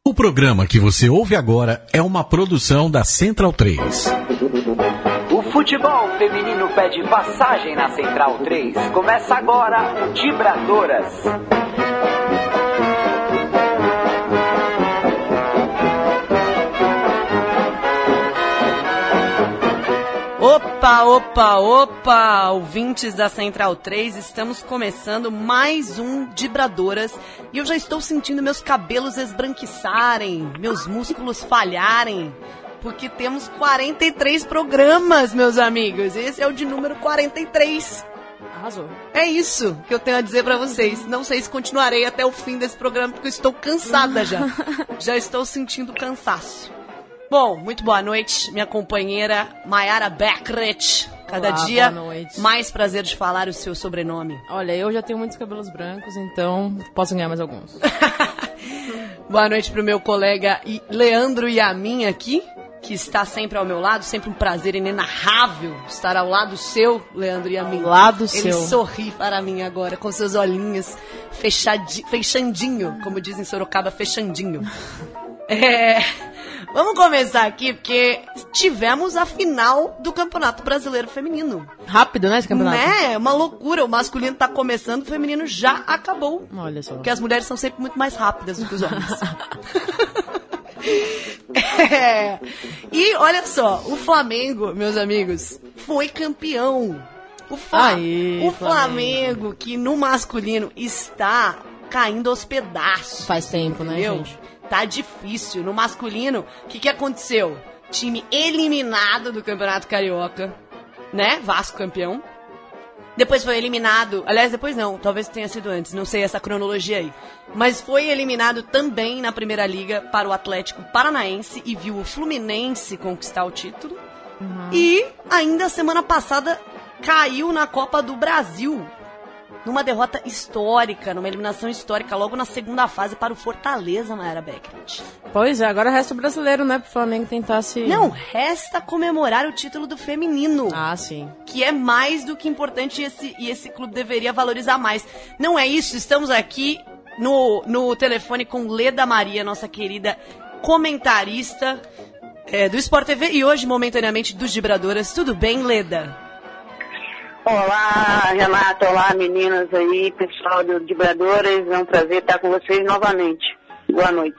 O programa que você ouve agora é uma produção da Central 3. O futebol feminino pede passagem na Central 3. Começa agora o Dibradoras. Opa, ouvintes da Central 3, estamos começando mais um Dibradoras e eu já estou sentindo meus cabelos esbranquiçarem, meus músculos falharem, porque temos 43 programas, meus amigos, esse é o de número 43. Arrasou. É isso que eu tenho a dizer pra vocês. Não sei se continuarei até o fim desse programa, porque eu estou cansada já. Já estou sentindo cansaço. Bom, muito boa noite, minha companheira Mayara Beckrich. Cada dia mais prazer de falar o seu sobrenome. Olha, eu já tenho muitos cabelos brancos, então posso ganhar mais alguns. Boa noite pro meu colega Leandro Yamin aqui, que está sempre ao meu lado. Sempre um prazer inenarrável estar ao lado seu, Leandro Yamin. Ao lado Ele seu. Ele sorri para mim agora, com seus olhinhos fechandinho, como dizem em Sorocaba, fechandinho. Vamos começar aqui, porque tivemos a final do Campeonato Brasileiro Feminino. Rápido, né, esse campeonato? É uma loucura. O masculino tá começando, o feminino já acabou. Olha só. Porque as mulheres são sempre muito mais rápidas do que os homens. E olha só, o Flamengo, meus amigos, foi campeão. O Flamengo, que no masculino está caindo aos pedaços. Faz tempo, né, entendeu? gente? Tá difícil. No masculino, o que aconteceu? Time eliminado do Campeonato Carioca, né? Vasco campeão. Depois foi eliminado, aliás, depois não, talvez tenha sido antes, não sei essa cronologia aí. Mas foi eliminado também na Primeira Liga para o Atlético Paranaense e viu o Fluminense conquistar o título. E ainda semana passada caiu na Copa do Brasil, numa derrota histórica, numa eliminação histórica, logo na segunda fase para o Fortaleza, Mayara Beckrich. Pois é, agora resta o brasileiro, né, pro Flamengo tentar se... Não, resta comemorar o título do feminino. Ah, sim. Que é mais do que importante e esse clube deveria valorizar mais. Não é isso, estamos aqui no telefone com Leda Maria, nossa querida comentarista do Sport TV e hoje, momentaneamente, dos Dibradoras. Tudo bem, Leda? Olá, Renata, olá, meninas aí, pessoal do Dibradoras, é um prazer estar com vocês novamente. Boa noite.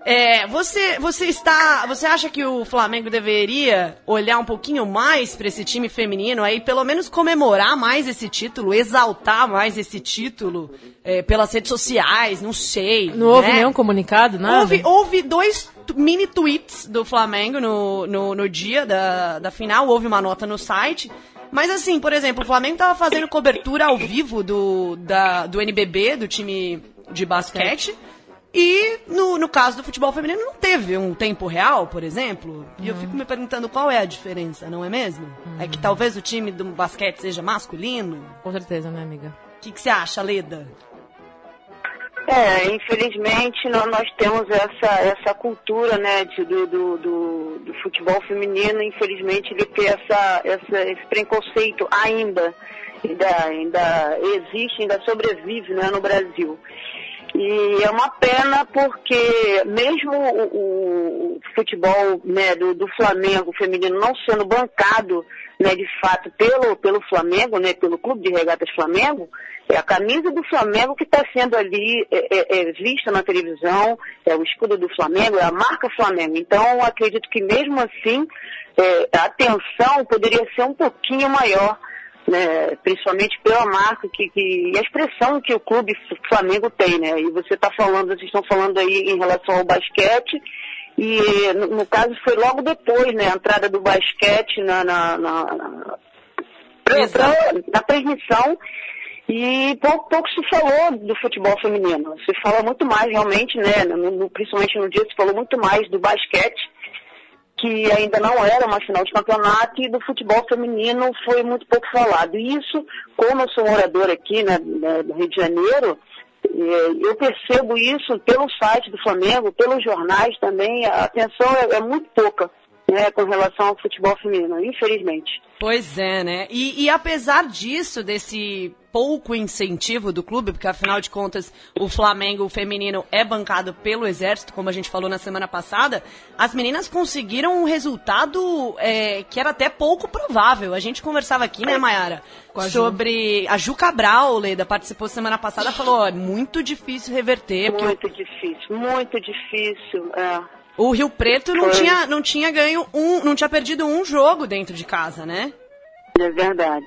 Você acha que o Flamengo deveria olhar um pouquinho mais para esse time feminino aí, pelo menos comemorar mais esse título, exaltar mais esse título pelas redes sociais, não sei. Não houve nenhum comunicado, nada? Houve 2 mini tweets do Flamengo no dia da final, houve uma nota no site. Mas assim, por exemplo, o Flamengo tava fazendo cobertura ao vivo do NBB, do time de basquete, e no caso do futebol feminino não teve um tempo real, por exemplo. E eu fico me perguntando qual é a diferença, não é mesmo? É que talvez o time do basquete seja masculino? Com certeza, né, amiga? O que você acha, Leda? Infelizmente nós temos essa cultura, né, do futebol feminino, infelizmente ele tem esse preconceito ainda existe, ainda sobrevive, né, no Brasil. E é uma pena porque mesmo o futebol, né, do Flamengo feminino não sendo bancado, né, de fato pelo Flamengo, né, pelo Clube de Regatas Flamengo, é a camisa do Flamengo que está sendo ali vista na televisão, é o escudo do Flamengo, é a marca Flamengo. Então, acredito que mesmo assim, a atenção poderia ser um pouquinho maior, né, principalmente pela marca e a expressão que o clube Flamengo tem, né? E vocês estão falando aí em relação ao basquete, e no caso foi logo depois, né, a entrada do basquete na transmissão, e pouco se falou do futebol feminino. Se fala muito mais realmente, né, principalmente no dia se falou muito mais do basquete, que ainda não era uma final de campeonato, e do futebol feminino foi muito pouco falado. E isso, como eu sou moradora aqui, né, do Rio de Janeiro, eu percebo isso pelo site do Flamengo, pelos jornais também, a atenção é muito pouca né, com relação ao futebol feminino, infelizmente. Pois é, né? E apesar disso, desse pouco incentivo do clube, porque afinal de contas o Flamengo feminino é bancado pelo Exército, como a gente falou na semana passada, as meninas conseguiram um resultado que era até pouco provável. A gente conversava aqui, né, Mayara, sobre a Ju Cabral, Leda, participou semana passada, falou, é muito difícil reverter. Muito difícil, O Rio Preto não tinha ganho não tinha perdido um jogo dentro de casa, né? É verdade.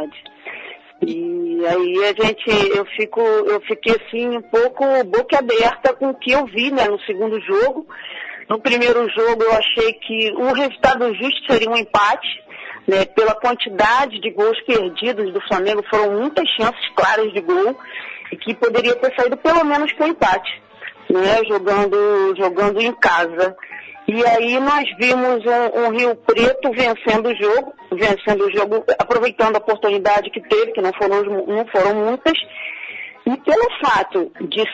E aí eu fiquei assim um pouco boquiaberta com o que eu vi, né, no segundo jogo. No primeiro jogo eu achei que o resultado justo seria um empate, né, pela quantidade de gols perdidos do Flamengo, foram muitas chances claras de gol e que poderia ter saído pelo menos com empate, né, jogando em casa. E aí nós vimos um Rio Preto vencendo o jogo, aproveitando a oportunidade que teve, que não foram muitas, e pelo fato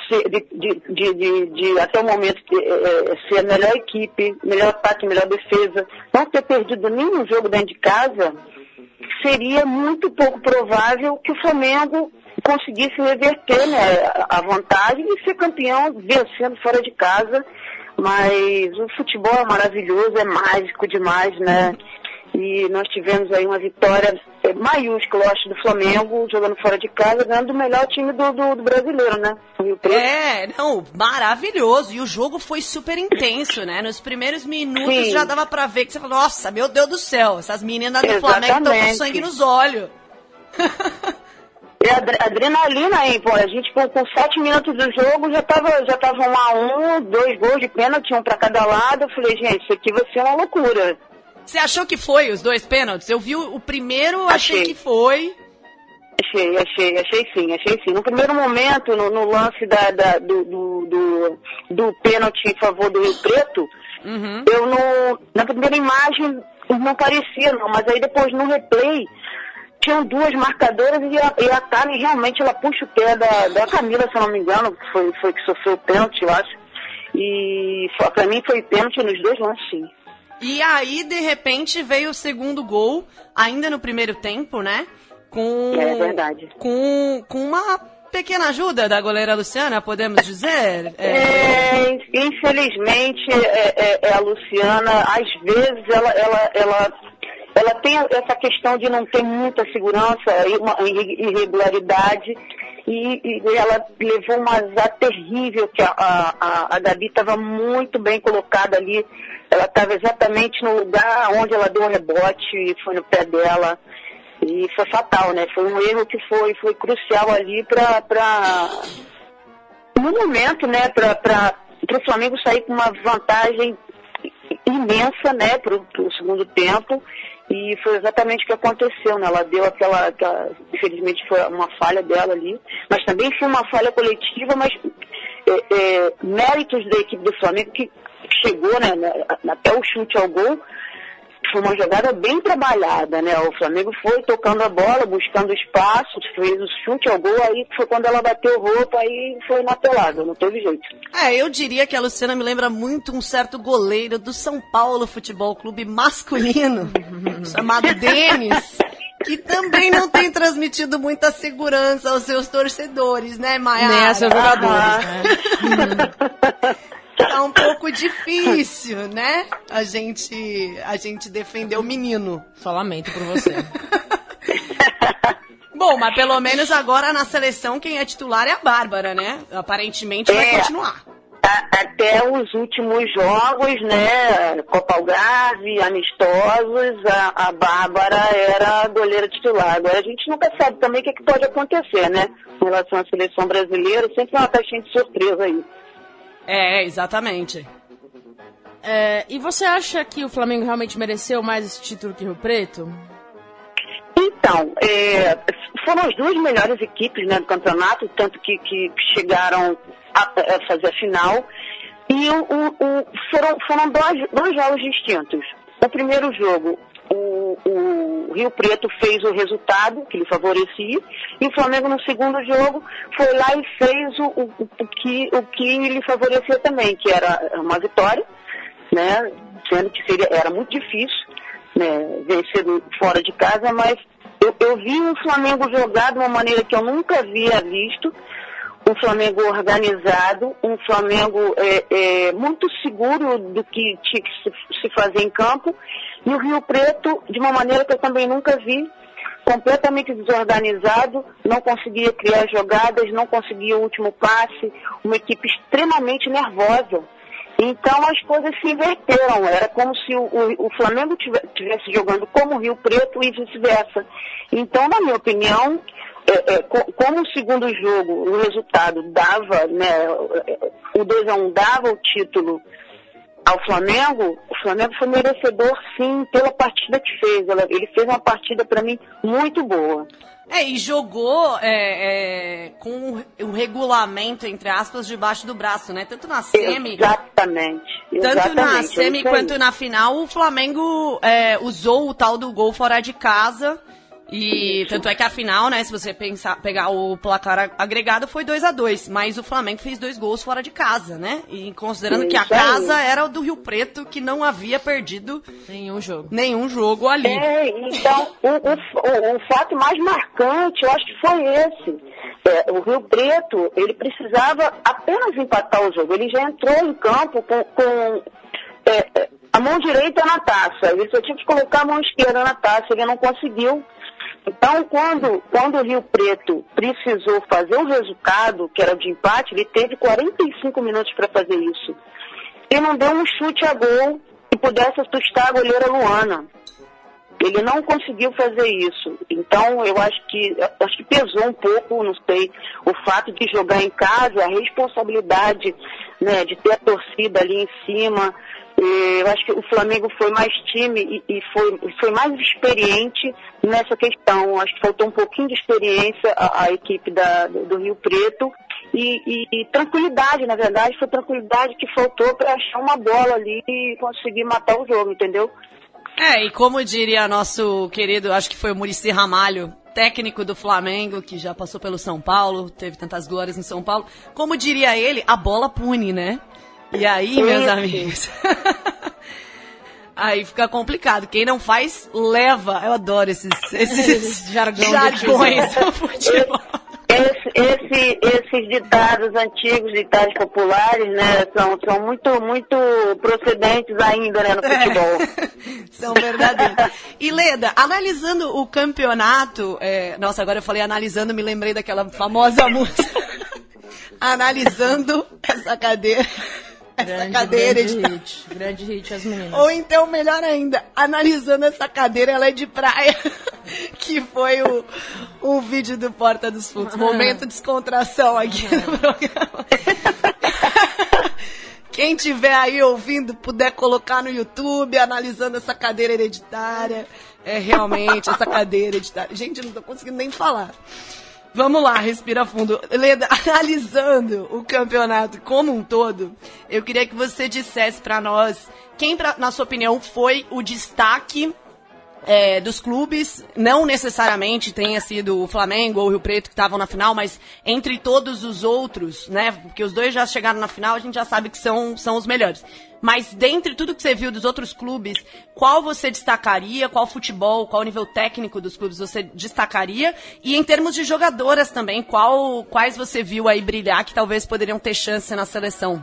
de até o momento ser a melhor equipe, melhor ataque, melhor defesa, não ter perdido nenhum jogo dentro de casa, seria muito pouco provável que o Flamengo conseguisse reverter, né, a vantagem e ser campeão vencendo fora de casa. Mas o futebol é maravilhoso, é mágico demais, né? E nós tivemos aí uma vitória maiúscula, eu acho, do Flamengo, jogando fora de casa, ganhando o melhor time do brasileiro, né? O Rio Preto. Maravilhoso. E o jogo foi super intenso, né? Nos primeiros minutos já dava pra ver que você falou, nossa, meu Deus do céu, essas meninas do Flamengo estão com sangue nos olhos. Adrenalina, hein, pô. A gente com 7 minutos do jogo já tava 1-1, 2 gols de pênalti, um pra cada lado. Eu falei, gente, isso aqui vai ser uma loucura. Você achou que foi os 2 pênaltis? Eu vi o primeiro, achei que foi. Achei sim. No primeiro momento, no lance do pênalti em favor do Rio Preto, na primeira imagem não parecia, não, mas aí depois no replay tinham 2 marcadoras e a Karen realmente ela puxa o pé da Camila, se eu não me engano, foi que sofreu o pênalti, eu acho. E pra mim foi pênalti nos 2 lances, sim. E aí, de repente, veio o segundo gol, ainda no primeiro tempo, né? É verdade. Com uma pequena ajuda da goleira Luciana, podemos dizer? Infelizmente, a Luciana, às vezes, ela tem essa questão de não ter muita segurança, uma irregularidade, e ela levou uma azar terrível, que a Gabi estava muito bem colocada ali, ela estava exatamente no lugar onde ela deu o rebote, e foi no pé dela, e foi fatal, né? Foi um erro que foi crucial ali no momento, né, para o Flamengo sair com uma vantagem imensa, né, para o segundo tempo. E foi exatamente o que aconteceu, né? Ela deu aquela infelizmente foi uma falha dela ali, mas também foi uma falha coletiva, mas méritos da equipe do Flamengo que chegou, né, até o chute ao gol, foi uma jogada bem trabalhada, né? O Flamengo foi tocando a bola, buscando espaço, fez o chute ao gol, aí foi quando ela bateu roupa, aí foi na pelada, não teve jeito. Eu diria que a Luciana me lembra muito um certo goleiro do São Paulo Futebol Clube masculino, chamado Denis, que também não tem transmitido muita segurança aos seus torcedores, né, Mayara? Nem a seus jogadores, né? Tá um pouco difícil, né? A gente defender o menino. Só lamento por você. Bom, mas pelo menos agora na seleção quem é titular é a Bárbara, né? Aparentemente vai continuar. Até os últimos jogos, né? Copa Algarve, amistosos, a Bárbara era a goleira titular. Agora a gente nunca sabe também o que pode acontecer, né? Em relação à seleção brasileira, sempre uma caixinha de surpresa aí. Exatamente. E você acha que o Flamengo realmente mereceu mais esse título que o Rio Preto? Então, foram as 2 melhores equipes, né, do campeonato, tanto que chegaram a fazer a final. E foram dois jogos distintos. O primeiro jogo, o Rio Preto fez o resultado que lhe favorecia, e o Flamengo no segundo jogo foi lá e fez o que lhe favorecia também, que era uma vitória, né? sendo que era muito difícil, né, vencer fora de casa, mas eu vi o Flamengo jogar de uma maneira que eu nunca havia visto, um Flamengo organizado, um Flamengo muito seguro do que tinha que se fazer em campo, e o Rio Preto de uma maneira que eu também nunca vi, completamente desorganizado, não conseguia criar jogadas, não conseguia o último passe, uma equipe extremamente nervosa. Então as coisas se inverteram, era como se o Flamengo estivesse jogando como o Rio Preto e vice-versa. Então, na minha opinião, como o segundo jogo, o resultado dava, né, o 2-1 dava o título ao Flamengo, o Flamengo foi merecedor, sim, pela partida que fez. Ele fez uma partida, para mim, muito boa. E jogou com o regulamento, entre aspas, debaixo do braço, né? Tanto na semi... Exatamente. Tanto na semi quanto na final, o Flamengo usou o tal do gol fora de casa. E tanto é que a final, né, se você pegar o placar agregado, foi 2-2. Mas o Flamengo fez 2 gols fora de casa, né? E considerando que a casa era o do Rio Preto, que não havia perdido nenhum jogo ali. Então, o fato mais marcante, eu acho que foi esse. O Rio Preto, ele precisava apenas empatar o jogo. Ele já entrou em campo com a mão direita na taça. Ele só tinha que colocar a mão esquerda na taça. Ele não conseguiu. Então, quando o Rio Preto precisou fazer um resultado, que era de empate, ele teve 45 minutos para fazer isso. E não deu um chute a gol que pudesse assustar a goleira Luana. Ele não conseguiu fazer isso. Então, eu acho que pesou um pouco, não sei, o fato de jogar em casa, a responsabilidade, né, de ter a torcida ali em cima. Eu acho que o Flamengo foi mais time e foi mais experiente nessa questão. Acho que faltou um pouquinho de experiência à equipe do Rio Preto e tranquilidade, na verdade, foi tranquilidade que faltou para achar uma bola ali e conseguir matar o jogo, entendeu? E como diria nosso querido, acho que foi o Muricy Ramalho, técnico do Flamengo, que já passou pelo São Paulo, teve tantas glórias em São Paulo, como diria ele, a bola pune, né? E aí, meus amigos, aí fica complicado. Quem não faz, leva. Eu adoro esses jargões do futebol. Esses ditados antigos, ditados populares, né, são muito procedentes ainda, né, no futebol. São verdadeiros. E Leda, analisando o campeonato, nossa, agora eu falei analisando, me lembrei daquela famosa música. Analisando essa cadeira. Grande hit, as meninas. Ou então, melhor ainda, analisando essa cadeira, ela é de praia, que foi o vídeo do Porta dos Fundos. Momento descontração aqui no programa. Quem tiver aí ouvindo, puder colocar no YouTube, analisando essa cadeira hereditária. Realmente, essa cadeira hereditária. Gente, eu não tô conseguindo nem falar. Vamos lá, respira fundo. Leda, analisando o campeonato como um todo, eu queria que você dissesse pra nós quem, na sua opinião, foi o destaque dos clubes, não necessariamente tenha sido o Flamengo ou o Rio Preto que estavam na final, mas entre todos os outros, né, porque os dois já chegaram na final, a gente já sabe que são os melhores. Mas dentre tudo que você viu dos outros clubes, qual você destacaria, qual futebol, qual nível técnico dos clubes você destacaria? E em termos de jogadoras também, quais você viu aí brilhar que talvez poderiam ter chance na seleção?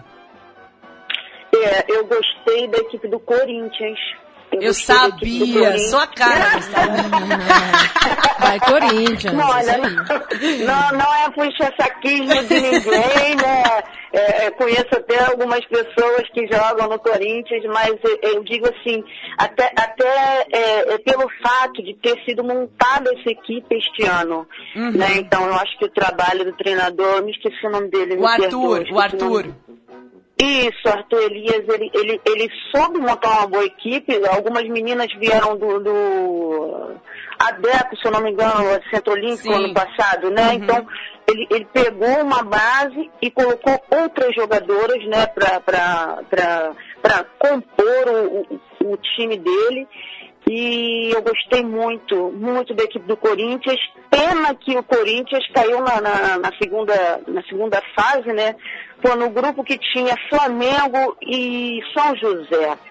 Eu gostei da equipe do Corinthians. Eu sabia, sua cara. Vai Corinthians. Não, olha, não é puxa-saquismo de ninguém, né? Conheço até algumas pessoas que jogam no Corinthians, mas eu digo assim, até pelo fato de ter sido montada essa equipe este ano, né? Então eu acho que o trabalho do treinador, eu me esqueci o nome dele. O Arthur. Isso, Arthur Elias, ele soube montar uma boa equipe. Algumas meninas vieram do ADECO, se eu não me engano, Centro Olímpico, ano passado, né? Então, ele pegou uma base e colocou outras jogadoras, né, para compor o time dele. E eu gostei muito da equipe do Corinthians. Pena que o Corinthians caiu na segunda fase, né? Foi no grupo que tinha Flamengo e São José.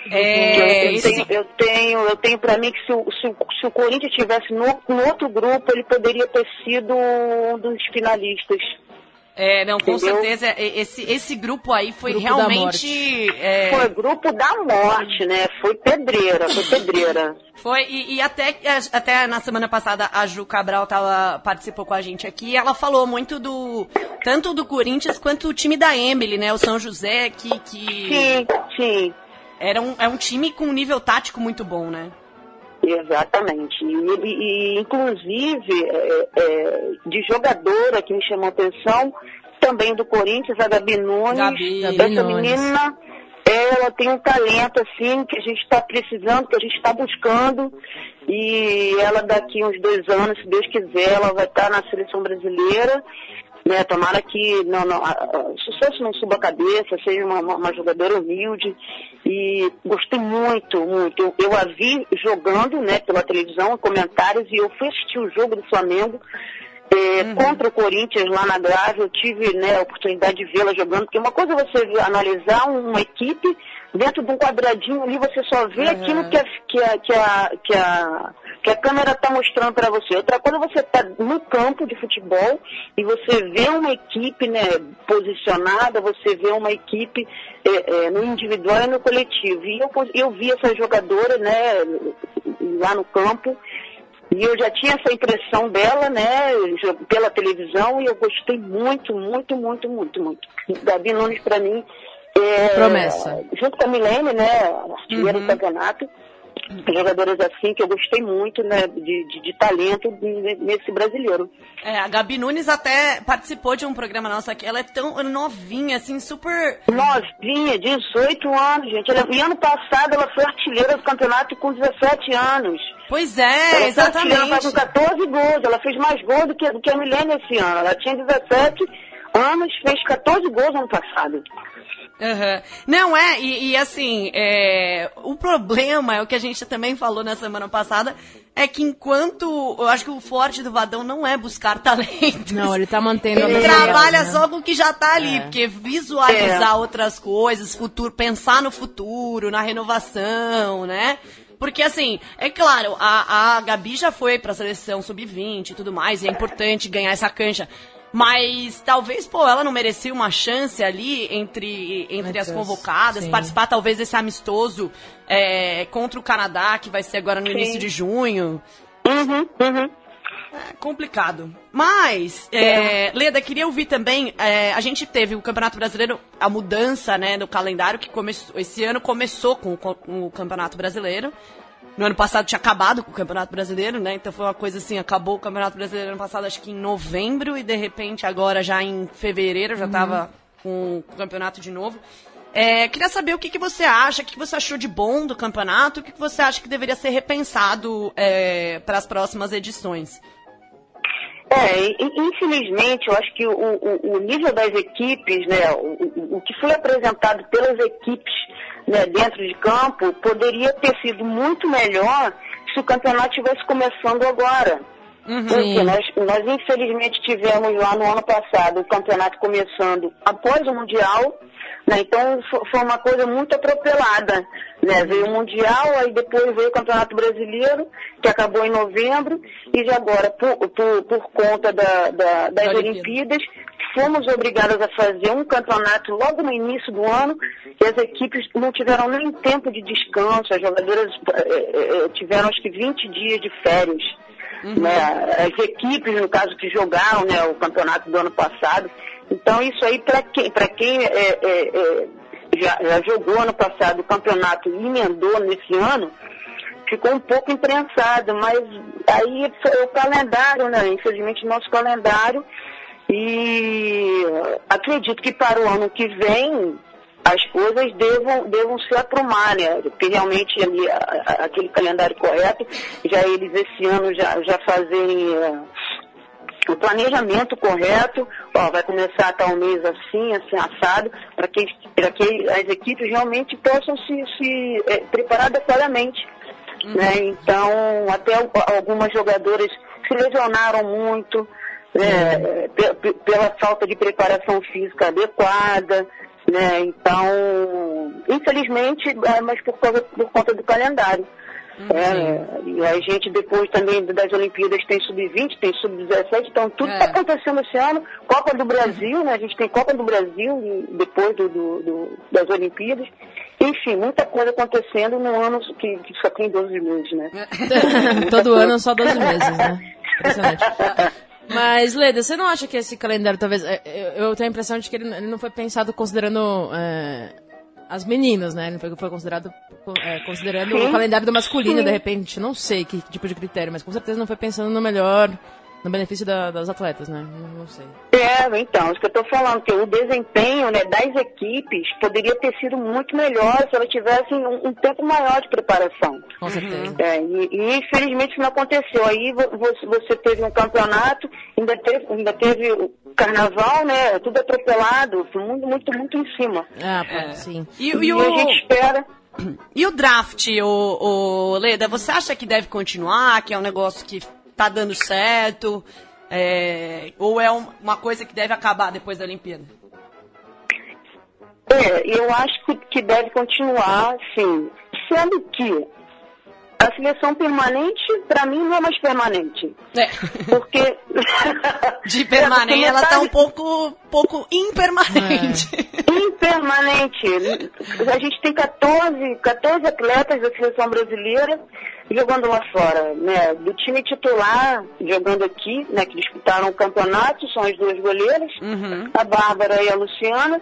Eu tenho para mim que se o Corinthians estivesse no outro grupo, ele poderia ter sido um dos finalistas. Não, com Entendeu? certeza, esse grupo aí foi Grupo realmente... Foi grupo da morte, né? Foi pedreira. Foi, e até na semana passada a Ju Cabral participou com a gente aqui, e ela falou muito tanto do Corinthians quanto o time da Emily, né? O São José, Sim. É um time com um nível tático muito bom, né? Exatamente. E inclusive, de jogadora que me chamou a atenção, também do Corinthians, a Gabi Nunes. Essa menina, ela tem um talento, assim, que a gente está precisando, que a gente está buscando. E ela daqui uns 2 anos, se Deus quiser, ela vai estar na seleção brasileira. Né, tomara que o sucesso não suba a cabeça, seja uma jogadora humilde. E gostei muito. Eu a vi jogando, né, pela televisão, comentários, e eu fui assistir o jogo do Flamengo contra o Corinthians lá na Grave. Eu tive, né, a oportunidade de vê-la jogando, porque uma coisa é você analisar uma equipe dentro de um quadradinho ali, você só vê aquilo que a câmera está mostrando para você. Outra coisa é você estar no campo de futebol e você vê uma equipe, né, posicionada, você vê uma equipe no individual e no coletivo. E eu vi essa jogadora, né, lá no campo, e eu já tinha essa impressão dela, né, pela televisão, e eu gostei muito. Gabi Nunes, para mim, promessa. Junto com a Milene, né, artilheira do campeonato, jogadoras assim que eu gostei muito, né, de talento nesse brasileiro. A Gabi Nunes até participou de um programa nosso aqui, ela é tão novinha, assim, super... Novinha, 18 anos, gente. E ano passado ela foi artilheira do campeonato com 17 anos. Pois é, exatamente. Ela faz com 14 gols, ela fez mais gols do que a Milene esse ano. Ela tinha 17 anos, fez 14 gols ano passado. Não, e assim, o problema é o que a gente também falou na semana passada, é que eu acho que o forte do Vadão não é buscar talentos. Não, ele tá mantendo ele trabalha só com o que já tá ali, porque visualizar outras coisas, pensar no futuro, na renovação, né? Porque, assim, é claro, a Gabi já foi pra seleção sub-20 e tudo mais, e é importante ganhar essa cancha. Mas talvez, ela não merecia uma chance ali entre as convocadas, sim, participar talvez desse amistoso contra o Canadá, que vai ser agora no início de junho. É complicado. Mas, Leda, queria ouvir também, a gente teve o Campeonato Brasileiro, a mudança, né, do calendário, que esse ano começou com o Campeonato Brasileiro. No ano passado tinha acabado com o Campeonato Brasileiro, né? Então foi uma coisa assim, acabou o Campeonato Brasileiro ano passado, acho que em novembro, e de repente agora já em fevereiro já tava com o campeonato de novo. Queria saber o que você acha, o que você achou de bom do campeonato, o que você acha que deveria ser repensado para as próximas edições. Infelizmente, eu acho que o nível das equipes, né, o que foi apresentado pelas equipes, né, dentro de campo, poderia ter sido muito melhor se o campeonato estivesse começando agora. Porque nós infelizmente tivemos lá no ano passado o campeonato começando após o Mundial, né, então foi uma coisa muito atropelada, né, veio o Mundial, aí depois veio o Campeonato Brasileiro, que acabou em novembro, e agora por conta das Olimpíadas, fomos obrigadas a fazer um campeonato logo no início do ano, e as equipes não tiveram nem tempo de descanso, as jogadoras tiveram acho que 20 dias de férias. Né, as equipes, no caso, que jogaram, né, o campeonato do ano passado. Então isso aí, para quem já jogou ano passado o campeonato e emendou nesse ano, ficou um pouco imprensado, mas aí foi o calendário, né, infelizmente nosso calendário, e acredito que para o ano que vem as coisas devam se aprumar, né? Porque realmente ali, aquele calendário correto, já eles esse ano já fazerem o planejamento correto, vai começar a tal mês assim assado, para que as equipes realmente possam se preparar adequadamente. Né? Então, até algumas jogadoras se lesionaram muito, pela falta de preparação física adequada. Né? Então, infelizmente, mas por conta do calendário. E a gente depois também das Olimpíadas tem sub-20, tem sub-17, então tudo está acontecendo esse ano. Copa do Brasil, né? A gente tem Copa do Brasil depois das Olimpíadas. Enfim, muita coisa acontecendo num ano que só tem 12 meses, né? Todo ano só 12 meses, né? Impressionante. Mas, Leda, você não acha que esse calendário, talvez... Eu tenho a impressão de que ele não foi pensado considerando as meninas, né? Ele foi considerado considerando o calendário do masculino, de repente. Não sei que tipo de critério, mas com certeza não foi pensando no melhor, no benefício das atletas, né? Não sei. Então, isso que eu tô falando, que o desempenho, né, das equipes poderia ter sido muito melhor se elas tivessem um tempo maior de preparação. Com certeza. E infelizmente isso não aconteceu. Aí você teve um campeonato, ainda teve o carnaval, né? Tudo atropelado, muito em cima. Sim. E a gente espera. E o draft, o Leda, você acha que deve continuar, que é um negócio que tá dando certo, ou é uma coisa que deve acabar depois da Olimpíada? Eu acho que deve continuar, sim. Sendo que a seleção permanente, para mim, não é mais permanente. Porque... De permanente, ela tá um pouco impermanente. Impermanente. A gente tem 14 atletas da seleção brasileira jogando lá fora, né? Do time titular, jogando aqui, né? Que disputaram o campeonato, são as duas goleiras, a Bárbara e a Luciana,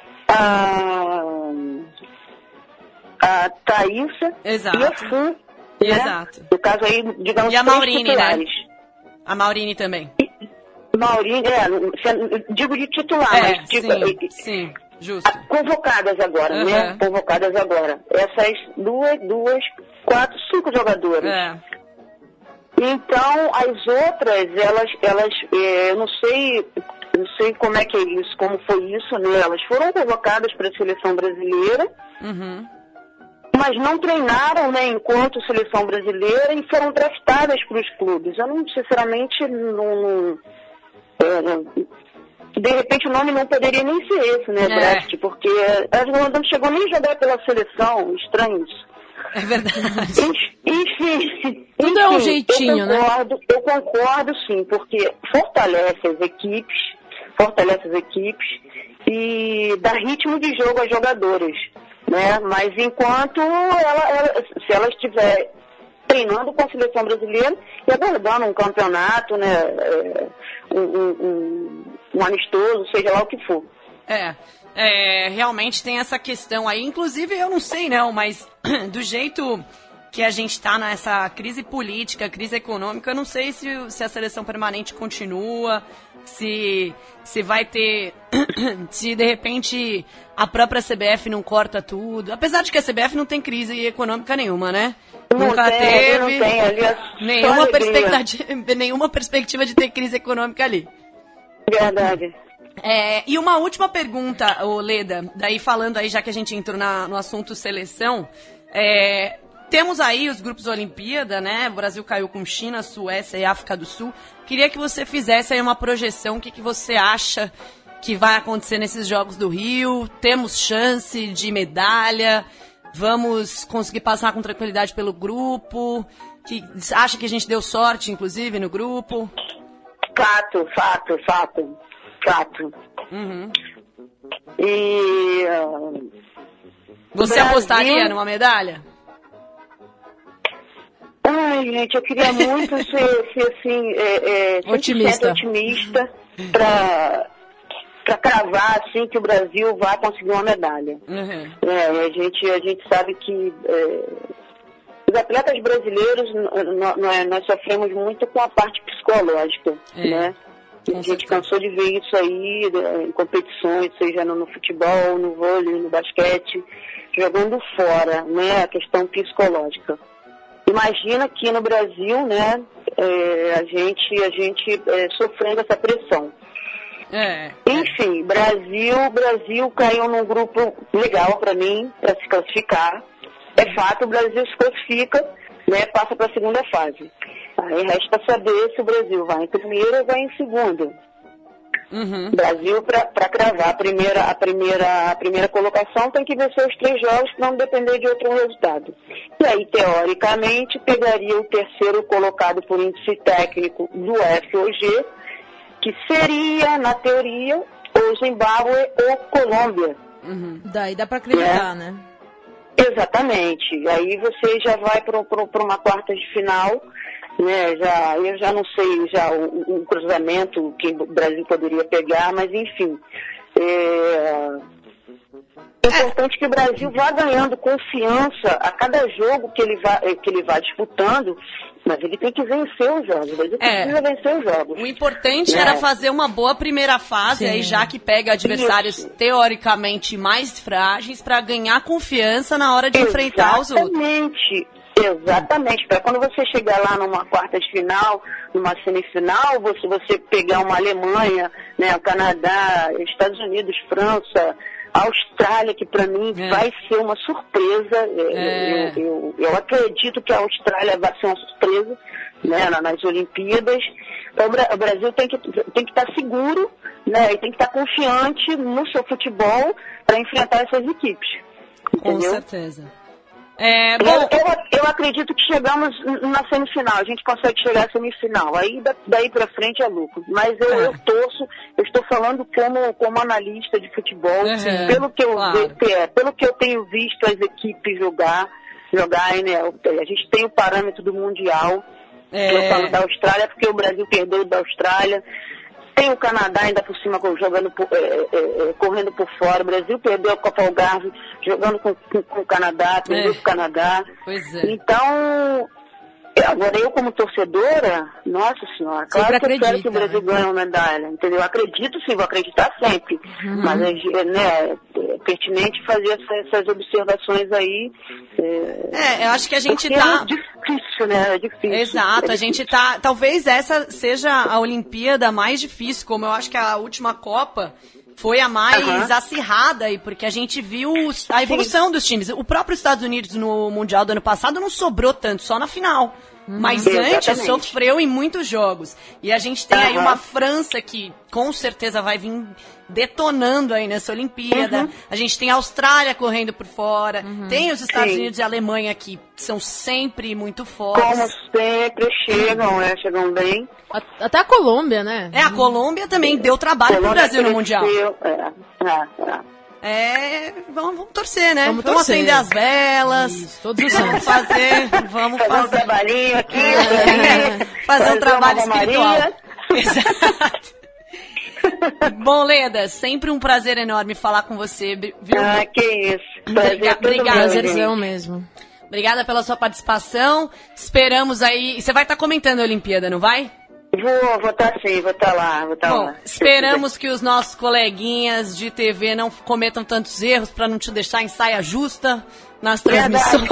a Thaísa e a Fu. Exato. No caso aí, digamos, e a Maurine, titulares. né? A Maurine também. Maurine, digo de titular, mas sim, justo. Convocadas agora, né? Convocadas agora. Essas duas, 4, 5 jogadoras. Então, as outras, elas eu não sei como é que é isso, como foi isso, né? Elas foram convocadas para a seleção brasileira, mas não treinaram, né, enquanto seleção brasileira e foram draftadas para os clubes. Eu não, sinceramente, de repente o nome não poderia nem ser esse, né, draft, porque elas não chegou nem a jogar pela seleção, estranho isso. É verdade. Enfim, tudo é um jeitinho, né? Eu concordo, sim, porque fortalece as equipes e dá ritmo de jogo às jogadoras, né? Mas enquanto se ela estiver treinando com a seleção brasileira e aguardando um campeonato, né? Um amistoso, seja lá o que for. Realmente tem essa questão aí. Inclusive, eu não sei não, mas do jeito que a gente está nessa crise política, crise econômica, eu não sei se a seleção permanente continua, se vai ter... se de repente a própria CBF não corta tudo. Apesar de que a CBF não tem crise econômica nenhuma, né? Nunca teve nenhuma perspectiva de ter crise econômica ali. Verdade. E uma última pergunta, Leda, daí falando aí, já que a gente entrou no assunto seleção, temos aí os grupos Olimpíada, né? O Brasil caiu com China, Suécia e África do Sul. Queria que você fizesse aí uma projeção, o que você acha que vai acontecer nesses Jogos do Rio? Temos chance de medalha? Vamos conseguir passar com tranquilidade pelo grupo? Acha que a gente deu sorte, inclusive, no grupo? Fato. E você apostaria numa medalha? Ai, gente, eu queria muito ser assim, otimista para cravar assim que o Brasil vai conseguir uma medalha. A gente sabe que os atletas brasileiros nós sofremos muito com a parte psicológica, né? A gente cansou de ver isso aí em competições, seja no futebol, no vôlei, no basquete, jogando fora, né, a questão psicológica. Imagina aqui no Brasil, né, a gente sofrendo essa pressão. Enfim, Brasil caiu num grupo legal para mim, para se classificar. É fato, o Brasil se classifica, né, passa para a segunda fase. Aí resta saber se o Brasil vai em primeiro ou vai em segundo. O Brasil, para cravar a primeira colocação, tem que vencer os 3 jogos para não depender de outro resultado. E aí, teoricamente, pegaria o terceiro colocado por índice técnico do FOG, que seria, na teoria, ou Zimbábue ou Colômbia. Daí dá para acreditar, né? Exatamente. Aí você já vai para uma quarta de final, né? Eu já não sei um cruzamento que o Brasil poderia pegar, mas enfim. É importante que o Brasil vá ganhando confiança a cada jogo que ele vá disputando, mas ele tem que vencer os jogos. O Brasil precisa vencer os jogos. O importante era fazer uma boa primeira fase, aí já que pega adversários teoricamente mais frágeis, para ganhar confiança na hora de enfrentar os outros. Exatamente. Para quando você chegar lá numa quarta de final, numa semifinal, você pegar uma Alemanha, né, o Canadá, Estados Unidos, França, Austrália, que para mim vai ser uma surpresa. Eu acredito que a Austrália vai ser uma surpresa, né, nas Olimpíadas. Então, o Brasil tem que estar seguro, né, e tem que estar confiante no seu futebol para enfrentar essas equipes. Entendeu? Com certeza. Eu acredito que chegamos na semifinal, a gente consegue chegar à semifinal, aí daí pra frente é lucro, mas eu torço, eu estou falando como analista de futebol, pelo que eu tenho visto as equipes jogar, né, a gente tem o parâmetro do Mundial, eu falo da Austrália porque o Brasil perdeu da Austrália. Tem o Canadá ainda por cima jogando correndo por fora. O Brasil perdeu a Copa Algarve jogando com o Canadá, perdeu com o Canadá. Então, agora eu como torcedora, nossa senhora, claro que eu quero que o Brasil ganhe uma medalha, entendeu? Eu acredito sim, vou acreditar sempre. Mas é pertinente fazer essas observações aí. Eu acho que a gente tá... É difícil, né? É difícil. Exato, a gente tá... Talvez essa seja a Olimpíada mais difícil, como eu acho que a última Copa foi a mais acirrada, porque a gente viu a evolução dos times. O próprio Estados Unidos no Mundial do ano passado não sobrou tanto, só na final. Mas antes sofreu em muitos jogos. E a gente tem aí uma França que com certeza vai vir detonando aí nessa Olimpíada. A gente tem a Austrália correndo por fora. Tem os Estados Unidos e a Alemanha que são sempre muito fortes. Como sempre, chegam bem. Até a Colômbia, né? A Colômbia também deu trabalho pro Brasil no Mundial. Vamos torcer, né? Vamos acender as velas. Isso, todos os anos. Vamos fazer um trabalhinho aqui. Fazer um trabalho espiritual. Exato. Bom, Leda, sempre um prazer enorme falar com você, viu? Que isso. Obrigada. Prazerzão mesmo. Obrigada pela sua participação. Esperamos aí. Você vai estar comentando a Olimpíada, não vai? Vou estar lá. Bom, esperamos que os nossos coleguinhas de TV não cometam tantos erros para não te deixar em saia justa nas transmissões.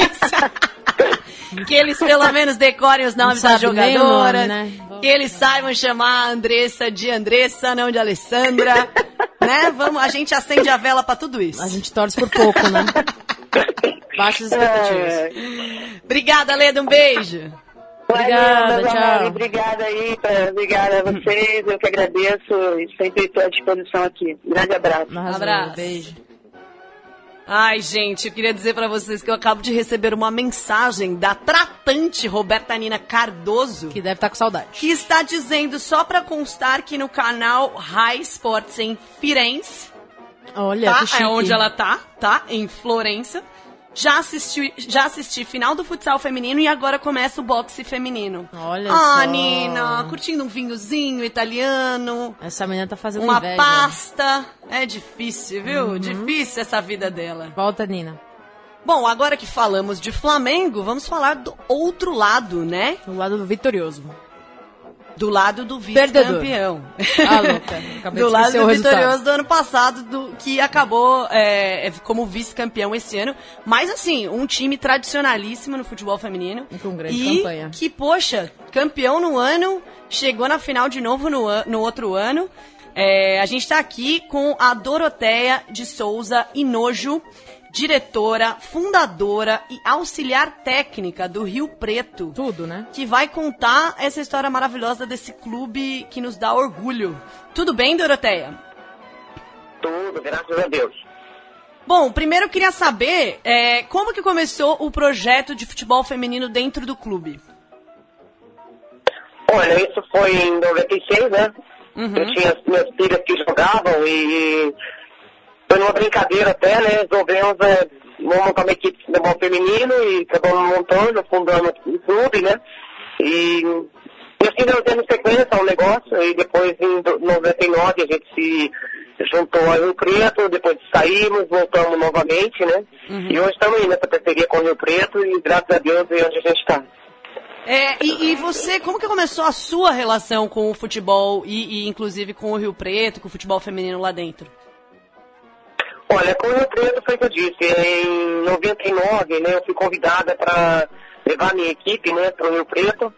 Que eles pelo menos decorem os nomes das jogadoras, né? Que eles saibam chamar a Andressa de Andressa, não de Alessandra, né? A gente acende a vela para tudo isso. A gente torce por pouco, né? Baixas expectativas. Obrigada, Leda, um beijo. Obrigada, tchau. Obrigada a vocês, eu que agradeço e sempre estou à disposição aqui. Grande abraço. Um abraço. Beijo. Ai, gente, eu queria dizer pra vocês que eu acabo de receber uma mensagem da tratante Roberta Nina Cardoso. Que deve estar com saudade. Que está dizendo, só pra constar, que no canal Rai Sports em Firenze. Olha, que chique. É onde ela tá, em Florença. Já assisti final do futsal feminino e agora começa o boxe feminino. Olha só. Nina, curtindo um vinhozinho italiano. Essa menina tá fazendo uma inveja. Pasta. É difícil, viu? Difícil essa vida dela. Volta, Nina. Bom, agora que falamos de Flamengo, vamos falar do outro lado, né? Do lado do vitorioso. Do lado do vice-campeão. Louca. Do lado do vitorioso do ano passado, que acabou como vice-campeão esse ano. Mas, assim, um time tradicionalíssimo no futebol feminino. Com grande campanha. Que, poxa, campeão no ano, chegou na final de novo no outro ano. A gente está aqui com a Doroteia de Souza Inojo, diretora, fundadora e auxiliar técnica do Rio Preto. Tudo, né? Que vai contar essa história maravilhosa desse clube que nos dá orgulho. Tudo bem, Doroteia? Tudo, graças a Deus. Bom, primeiro eu queria saber como que começou o projeto de futebol feminino dentro do clube. Olha, isso foi em 96, né? Eu tinha as minhas filhas que jogavam e foi numa brincadeira até, né? Resolvemos montar uma equipe de futebol feminino e acabamos fundando um clube, né? E assim nós demos sequência ao negócio e depois em 99 a gente se juntou ao Rio Preto, depois saímos, voltamos novamente, né? E hoje estamos aí nessa parceria com o Rio Preto e graças a Deus é onde a gente está. E você, como que começou a sua relação com o futebol e inclusive com o Rio Preto, com o futebol feminino lá dentro? Olha, com o Rio Preto foi o que eu disse, em 99, né, eu fui convidada para levar minha equipe, né, para o Rio Preto.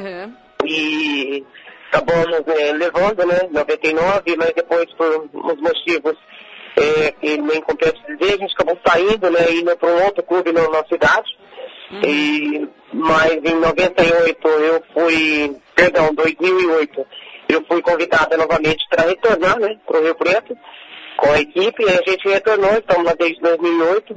E acabamos levando, né, em 99, mas depois por uns motivos que nem compete dizer, a gente acabou saindo, né, indo para um outro clube na nossa cidade. Mas em 2008, eu fui convidada novamente para retornar, né, para o Rio Preto, com a equipe, e a gente retornou, estamos lá desde 2008,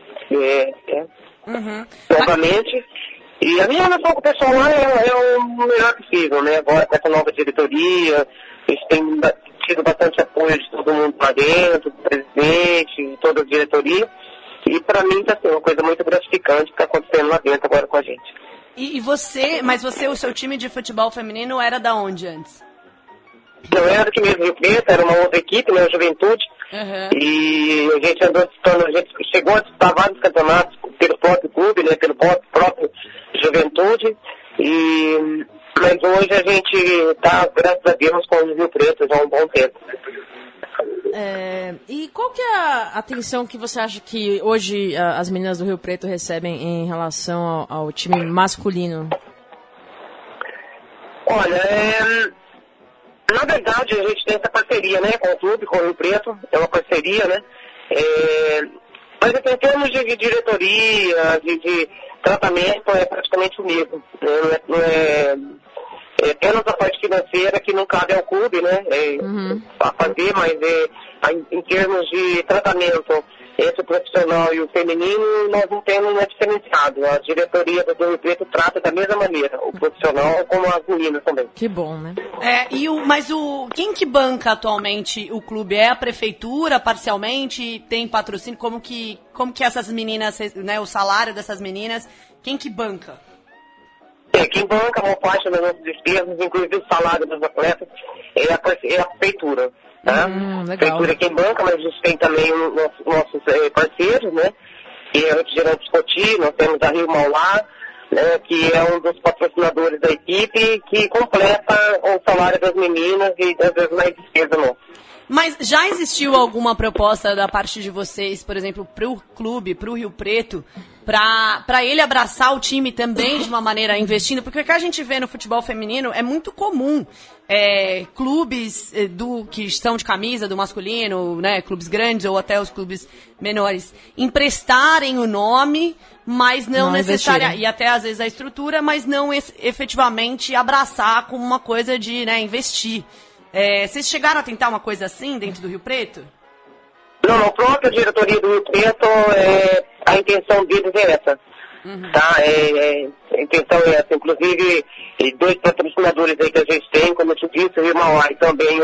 novamente. E a minha relação com o pessoal lá é o melhor possível, né, agora com essa nova diretoria, a gente tem tido bastante apoio de todo mundo lá dentro, do presidente, de toda a diretoria. E para mim está sendo uma coisa muito gratificante que está acontecendo lá dentro agora com a gente. Mas o seu time de futebol feminino era da onde antes? Não era aqui mesmo, Rio Preto, era uma outra equipe, né, a Juventude. E a gente andou disputando, a gente chegou a disputar vários campeonatos pelo próprio clube, né, pelo próprio Juventude. Mas hoje a gente está, graças a Deus, com o Rio Preto já há um bom tempo. E qual que é a atenção que você acha que hoje as meninas do Rio Preto recebem em relação ao time masculino? Olha, na verdade a gente tem essa parceria, né, com o clube, com o Rio Preto, é uma parceria, né, mas em termos de diretoria, de tratamento, é praticamente o mesmo, não é apenas a parte financeira que não cabe ao clube, né, a fazer, mas em termos de tratamento entre o profissional e o feminino, nós não temos diferenciado. A diretoria do Rio Preto trata da mesma maneira, o profissional como as meninas também. Que bom, né? Quem que banca atualmente o clube? É a prefeitura, parcialmente? Tem patrocínio? Como que essas meninas, né, o salário dessas meninas, quem que banca? Quem banca uma parte das nossas despesas, inclusive o salário dos atletas, é a prefeitura. Tá? A prefeitura é quem banca, mas a gente tem também nossos parceiros, né? Que é o Refrigerante Poti, nós temos a Rio Mauá, né? Que é um dos patrocinadores da equipe, que completa o salário das meninas e às vezes mais despesa nossa. Mas já existiu alguma proposta da parte de vocês, por exemplo, para o clube, para o Rio Preto, para ele abraçar o time também de uma maneira investindo? Porque o que a gente vê no futebol feminino é muito comum. Clubes que estão de camisa do masculino, né, clubes grandes ou até os clubes menores, emprestarem o nome, mas não necessariamente, e até às vezes a estrutura, mas não efetivamente abraçar como uma coisa de, né, investir. Vocês chegaram a tentar uma coisa assim dentro do Rio Preto? Não, a própria diretoria do Rio Preto, a intenção deles é essa. Tá? A intenção é essa. Inclusive, dois patrocinadores aí que a gente tem, como eu te disse, o Rio Mauá e também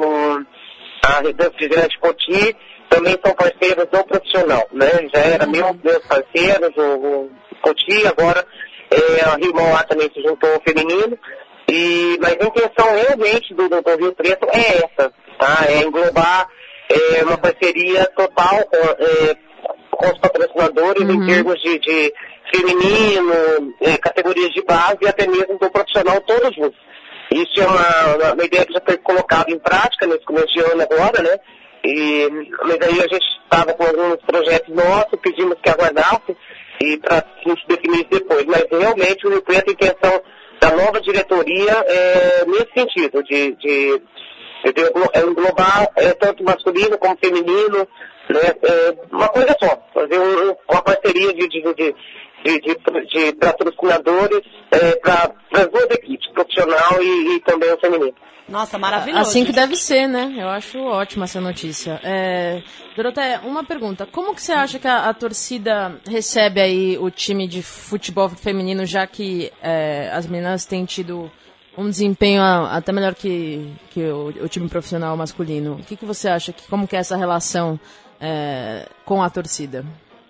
a Refrigerante Poti, também são parceiros do profissional, né? Já era meus parceiros, o Poti, agora a Rio Mauá também se juntou ao feminino. Mas a intenção realmente do Rio Preto é essa, tá? É englobar uma parceria total com os patrocinadores em termos de feminino, categorias de base e até mesmo do profissional todos juntos. Isso é uma ideia que já foi colocada em prática nesse começo de ano agora, né? Mas aí a gente estava com alguns projetos nossos, pedimos que aguardasse e para a gente definir depois. Mas realmente o Rio Preto, a intenção da nova diretoria nesse sentido, de É englobar tanto masculino como feminino, né? Uma coisa só, fazer uma parceria de patrocinadores para as duas equipes, profissional e também o feminino. Nossa, maravilhoso. Assim que deve ser, né? Eu acho ótima essa notícia. Doroteia, uma pergunta. Como que você acha que a torcida recebe aí o time de futebol feminino, já que as meninas têm tido um desempenho até melhor que o time profissional masculino? O que você acha? Como que é essa relação com a torcida?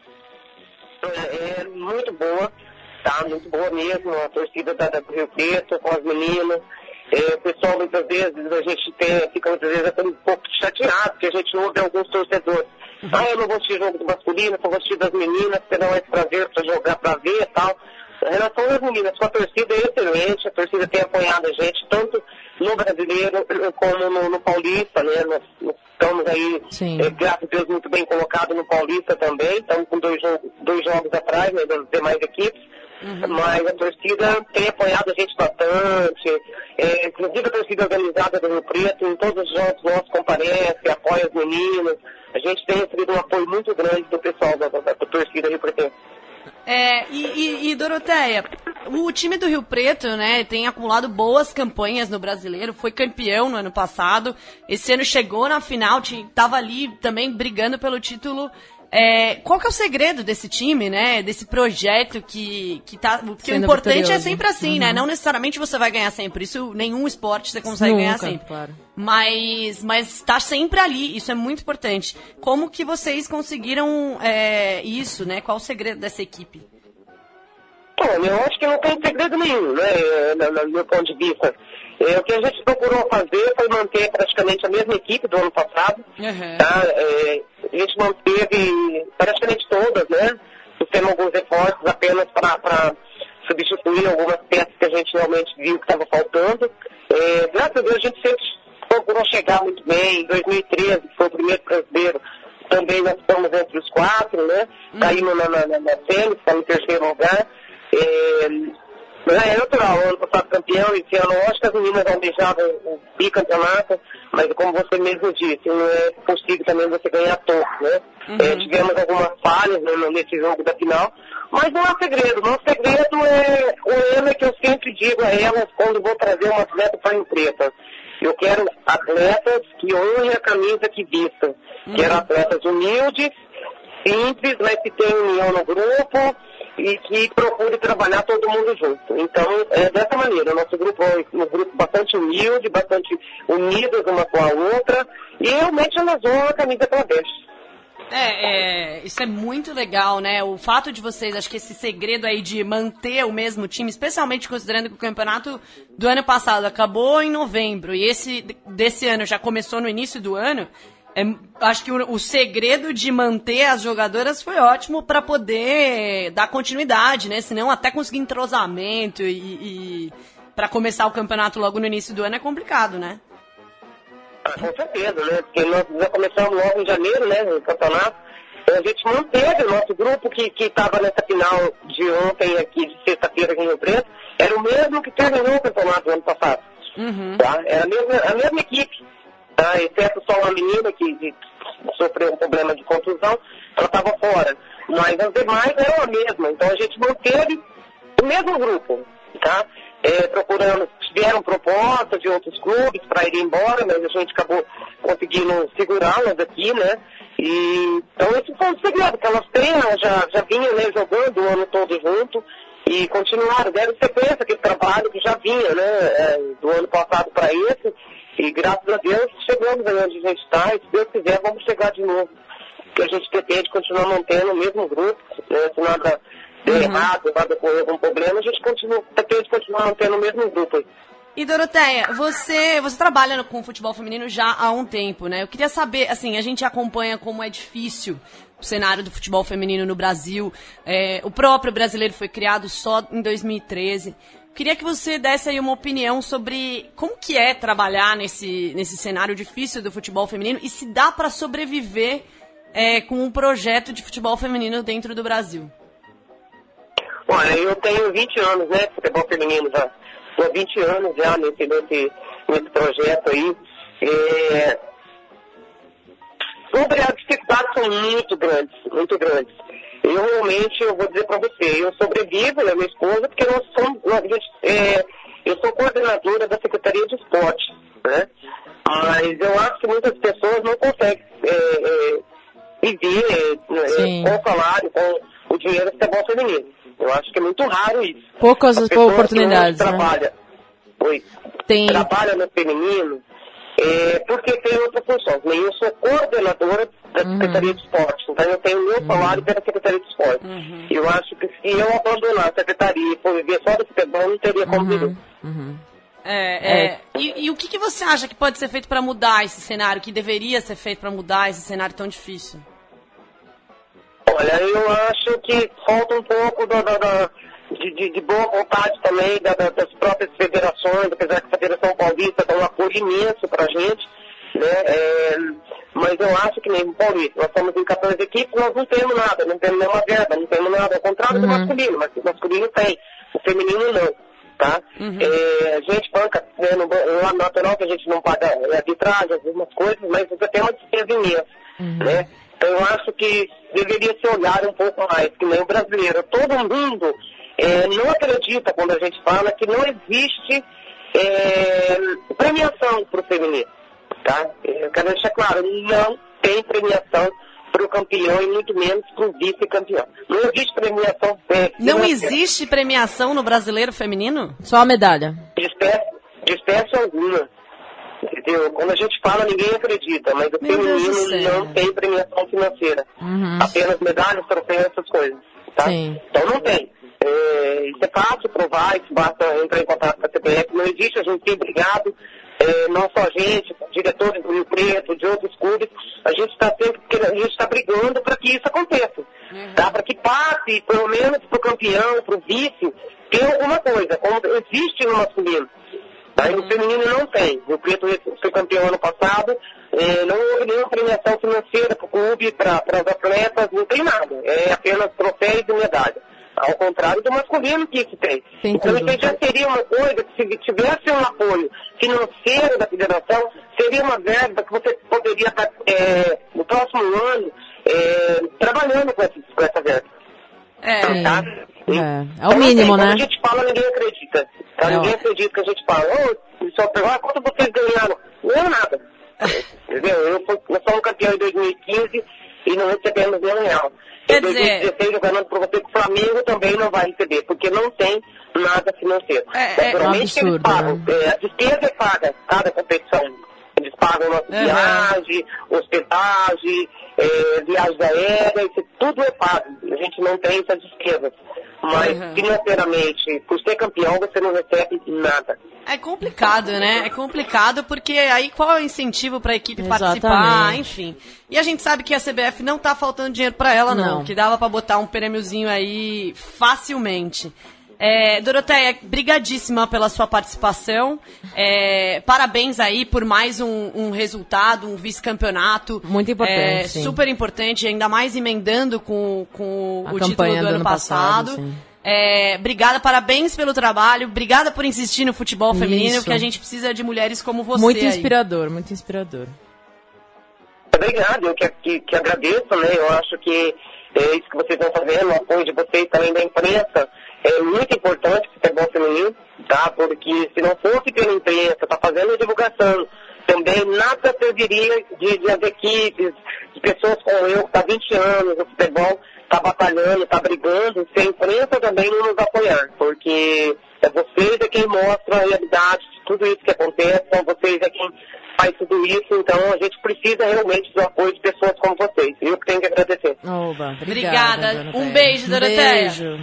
É muito boa, tá? Muito boa mesmo. A torcida do Rio Preto com as meninas. O pessoal, muitas vezes, a gente fica muitas vezes até um pouco chateado, porque a gente não ouve alguns torcedores. Eu não vou assistir jogo do masculino, só vou assistir das meninas, porque não é prazer para jogar, para ver e tal. A relação das meninas com a torcida é excelente, a torcida tem apoiado a gente, tanto no brasileiro como no paulista, né? Nós estamos aí, graças a Deus, muito bem colocados no paulista também, estamos com dois jogos atrás, né, das demais equipes. Mas a torcida tem apoiado a gente bastante, inclusive a torcida organizada do Rio Preto, em todos os jogos nossos comparece, apoia as meninas. A gente tem recebido um apoio muito grande do pessoal da torcida Rio Preto. E Doroteia, o time do Rio Preto, né, tem acumulado boas campanhas no Brasileiro, foi campeão no ano passado, esse ano chegou na final, estava ali também brigando pelo título. Qual que é o segredo desse time, né? Desse projeto que o importante é sempre assim, né? Não necessariamente você vai ganhar sempre. Isso, nenhum esporte você consegue ganhar sempre. Claro. Mas tá sempre ali, isso é muito importante. Como que vocês conseguiram isso, né? Qual o segredo dessa equipe? Bom, eu acho que não tem segredo nenhum, né? No meu ponto de vista. O que a gente procurou fazer foi manter praticamente a mesma equipe do ano passado. Tá? A gente manteve praticamente todas, né? Temos alguns reforços apenas para substituir algumas peças que a gente realmente viu que estava faltando. Graças a Deus a gente sempre procurou chegar muito bem. Em 2013, que foi o primeiro brasileiro, também nós estamos entre os 4, né? Caímos na semi, estamos em terceiro lugar. É natural, ano passado campeão, esse ano eu acho que as meninas almejavam o bicampeonato, mas como você mesmo disse, não é possível também você ganhar todos, né? Tivemos algumas falhas nesse jogo da final, mas não há segredo. Nosso segredo é o lema que eu sempre digo a elas quando vou trazer um atleta para a empresa. Eu quero atletas que honrem a camisa que vistam. Quero atletas humildes, simples, mas que tenham união no grupo e que procure trabalhar todo mundo junto. Então, é dessa maneira. Nosso grupo é um grupo bastante humilde, bastante unidas uma com a outra, e realmente elas honram a camisa que ela veste. Isso é muito legal, né? O fato de vocês, acho que esse segredo aí de manter o mesmo time, especialmente considerando que o campeonato do ano passado acabou em novembro, e esse desse ano já começou no início do ano, acho que o segredo de manter as jogadoras foi ótimo para poder dar continuidade, né? Senão até conseguir entrosamento e para começar o campeonato logo no início do ano é complicado, né? Com certeza, né? Porque nós já começamos logo em janeiro, né? O campeonato. A gente manteve o nosso grupo que estava nessa final de ontem aqui, de sexta-feira aqui em Rio Preto, era o mesmo que terminou o campeonato do ano passado. Tá? Era a mesma equipe. Tá? Exceto só uma menina que sofreu um problema de contusão, ela estava fora. Mas as demais eram a mesma. Então a gente manteve o mesmo grupo. Tá? Tiveram propostas de outros clubes para ir embora, mas a gente acabou conseguindo segurá-las aqui, né? Então esse foi o segredo, que elas já vinham, né, jogando o ano todo junto e continuaram, deram sequência aquele trabalho que já vinha, né, do ano passado para esse. E graças a Deus chegamos aí onde a gente está, e se Deus quiser vamos chegar de novo. Porque a gente pretende continuar mantendo o mesmo grupo, né? Se nada der errado, nada ocorrer algum problema, a gente pretende continuar mantendo o mesmo grupo aí. E Doroteia, você trabalha com futebol feminino já há um tempo, né? Eu queria saber, assim, a gente acompanha como é difícil o cenário do futebol feminino no Brasil. O próprio brasileiro foi criado só em 2013. Queria que você desse aí uma opinião sobre como que é trabalhar nesse cenário difícil do futebol feminino e se dá para sobreviver com um projeto de futebol feminino dentro do Brasil. Olha, eu tenho 20 anos, né, de futebol feminino já. Estou 20 anos já nesse projeto aí. Sobre as dificuldades são muito grandes, muito grandes. Eu vou dizer para você, eu sobrevivo, eu e minha esposa, porque eu sou coordenadora da Secretaria de Esporte, né? Mas eu acho que muitas pessoas não conseguem viver com o salário, com o dinheiro do futebol feminino. Eu acho que é muito raro isso. Poucas oportunidades, né? Trabalha no feminino, porque tem outra função. Eu sou coordenadora da Secretaria de Esporte, então eu tenho meu salário pela Secretaria de Esporte. Eu acho que se eu abandonar a Secretaria e for viver só do futebol, não teria como viver. E o que você acha que pode ser feito para mudar esse cenário, que deveria ser feito para mudar esse cenário tão difícil? Olha, eu acho que falta um pouco de boa vontade também das próprias federações, apesar que a Federação Paulista dá um apoio imenso pra gente, né? Mas eu acho que nem o Paulista, nós estamos em 14 equipes, nós não temos nada, não temos nenhuma verba, não temos nada, ao contrário do masculino, mas o masculino tem, o feminino não, tá? A gente banca, né, no natural que a gente não paga arbitragem, algumas coisas, mas você tem uma despesa imensa, né? Então eu acho que deveria se olhar um pouco mais, que nem o brasileiro, todo mundo não acredita quando a gente fala que não existe premiação para o feminino, tá? Eu quero deixar claro, não tem premiação para o campeão e muito menos para o vice-campeão. Não existe premiação. Não existe premiação no brasileiro feminino? Só a medalha. De espécie alguma. Entendeu? Quando a gente fala, ninguém acredita, mas o feminino não tem premiação financeira. Apenas medalhas, troféus, essas coisas, tá? Sim. Então não tem. Isso é fácil provar, isso basta entrar em contato com a CBF. Não existe, a gente tem brigado, não só a gente, diretores do Rio Preto, de outros clubes, a gente está brigando para que isso aconteça. Tá? Para que passe, pelo menos para o campeão, para o vice, ter alguma coisa, como existe no masculino. Tá? E no feminino não tem. O Preto foi campeão ano passado, não houve nenhuma premiação financeira para o clube, para os atletas, não tem nada. É apenas troféus e medalhas. Ao contrário do masculino que isso tem. Então isso já seria uma coisa que, se tivesse um apoio financeiro da federação, seria uma verba que você poderia estar no próximo ano trabalhando com essa verba. É o mínimo, né? Quando a gente fala, ninguém acredita. Tá? Ninguém acredita que a gente fala, quanto vocês ganharam? Não é nada. Entendeu? Nós somos campeão em 2015 e não recebemos nenhum real. Em 2016, eu garanto para você que o Flamengo também não vai receber, porque não tem nada financeiro. Naturalmente, absurdo, eles pagam. Né? A despesa é paga, cada competição. Eles pagam nossa viagem, hospedagem, viagens aéreas, tudo é pago. A gente não tem essas despesas. Mas, financeiramente, por ser campeão, você não recebe nada. É complicado, né? É complicado porque aí qual é o incentivo para a equipe participar, enfim. E a gente sabe que a CBF não tá faltando dinheiro para ela, não. Que dava para botar um prêmiozinho aí facilmente. Doroteia, brigadíssima pela sua participação. Parabéns aí por mais um resultado, um vice-campeonato. Muito importante, sim. Super importante, ainda mais emendando com o título do ano passado. Obrigada, parabéns pelo trabalho. Obrigada por insistir no futebol feminino, que a gente precisa de mulheres como você. Muito inspirador, muito inspirador. Obrigado, eu que agradeço, né? Eu acho que isso que vocês estão fazendo, o apoio de vocês também da imprensa, é muito importante para o futebol feminino, tá? Porque se não fosse pela imprensa, tá fazendo divulgação, também nada serviria de as equipes, de pessoas como eu, que está há 20 anos no futebol, está batalhando, está brigando, se a imprensa também não nos apoiar, porque vocês é quem mostra a realidade de tudo isso que acontece, são vocês é quem faz tudo isso, então a gente precisa realmente do apoio de pessoas como vocês. Eu que tenho que agradecer. Obrigada. Um beijo, Doroteia. Beijo.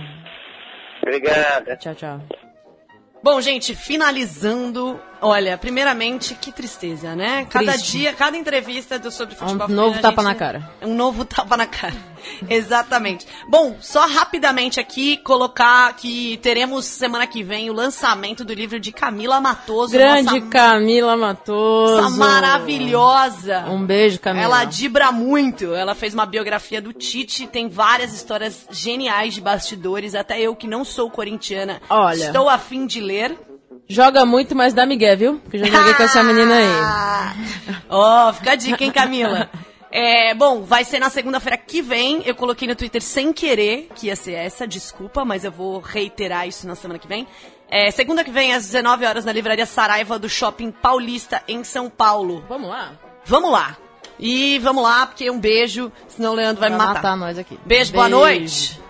Obrigada. Tchau, tchau. Bom, gente, finalizando, olha, primeiramente, que tristeza, né? Cada dia, cada entrevista sobre futebol feminino, novo tapa na cara. Um novo tapa na cara. Exatamente. Bom, só rapidamente aqui colocar que teremos semana que vem o lançamento do livro de Camila Matoso. Grande Camila Matoso. Essa maravilhosa. Um beijo, Camila. Ela dibra muito. Ela fez uma biografia do Tite, tem várias histórias geniais de bastidores. Até eu, que não sou corintiana, estou a fim de ler. Joga muito, mas dá migué, viu? Porque eu já joguei com essa menina aí. Ó, fica a dica, hein, Camila? Bom, vai ser na segunda-feira que vem. Eu coloquei no Twitter sem querer que ia ser essa, desculpa, mas eu vou reiterar isso na semana que vem. Segunda que vem, às 19 horas, na Livraria Saraiva do Shopping Paulista, em São Paulo. Vamos lá? Vamos lá. E vamos lá, porque um beijo, senão o Leandro vai me matar. Matar nós aqui. Beijo, boa noite.